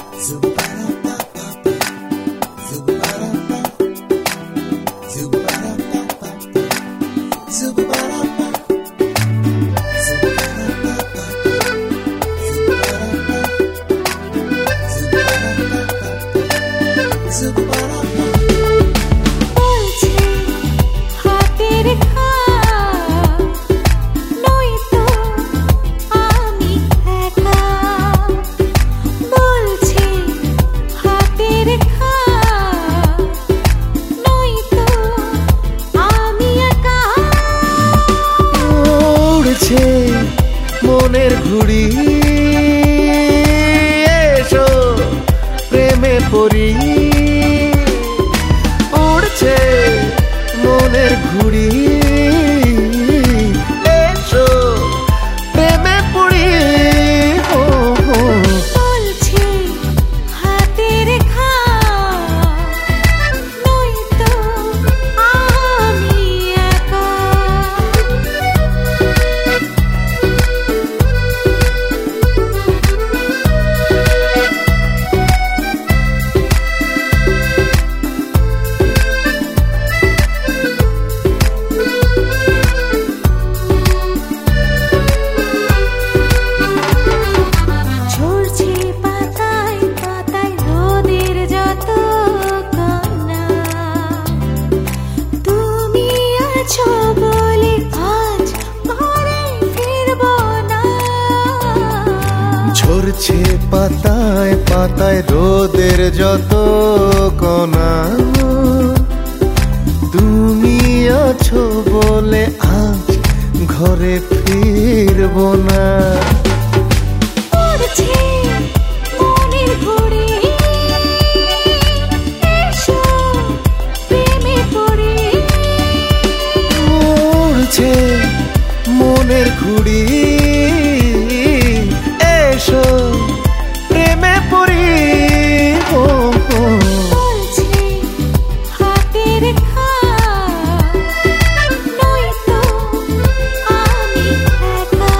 মনের ঘুড়ি এসো প্রেমে পড়ি উড়ছে মনের ঘুড়ি এসো প্রেমে পড়ি বলছে হাতের খা নয়তো আমি একা ঝরছে পাতায় পাতায় রোদের যত কণা তুমি আছো বলে আজ ঘরে ফিরবো না উড়ছে মনের ঘুড়ি এসো প্রেমে পড়ি বলছে হাতের খা নয়তো আমি একা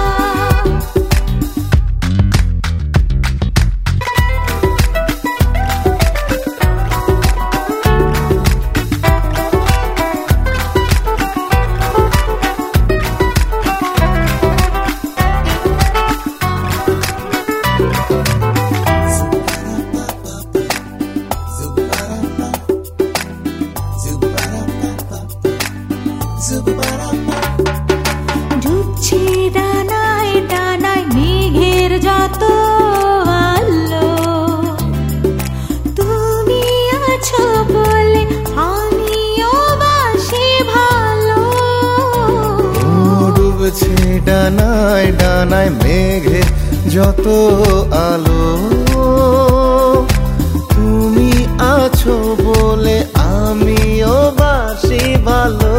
ডুবছে ডানায় ডানায় মেঘের যত আলো তুমি আছো বলে আমিও বাসি ভালো ডুবছে ডানায় ডানায় মেঘে যত আলো তুমি আছো বলে আমিও বাসি ভালো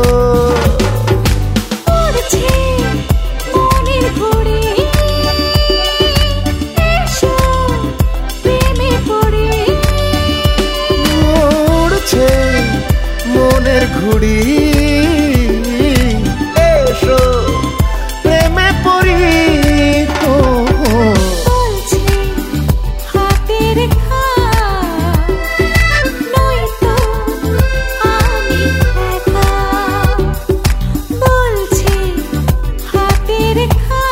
মনের ঘুড়ি এসো প্রেমে পড়ি বলছে হাতের খা নয়তো আমি একা বলছে হাতের খা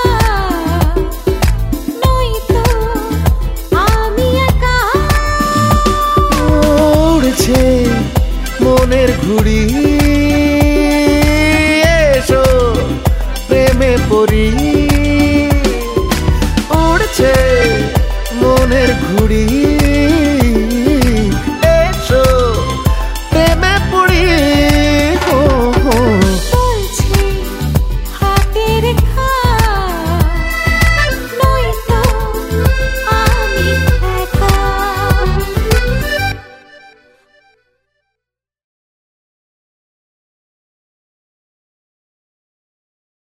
নয়তো আমি একা উড়ছে মনের ঘুড়ি এসো প্রেমে পড়ি।